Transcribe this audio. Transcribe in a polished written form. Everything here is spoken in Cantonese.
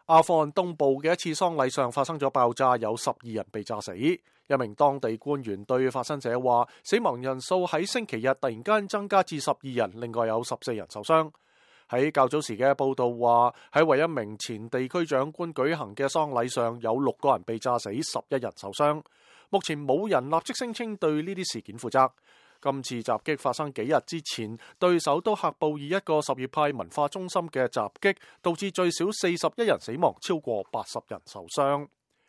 阿富汗東部嘅一次喪禮上發生咗爆炸，有12人被炸死。一名當地官員對發生者話，死亡人數喺星期日突然間增加至12人，另外有14人受傷。喺較早時嘅報道話，喺為一名前地區長官舉行嘅喪禮上，有6個人被炸死，11人受傷。目前冇人立即聲稱對呢啲事件負責。今次襲擊發生幾日之前，對首都喀布爾一個什葉派文化中心嘅襲擊，導致最少41人死亡，超過80人受傷。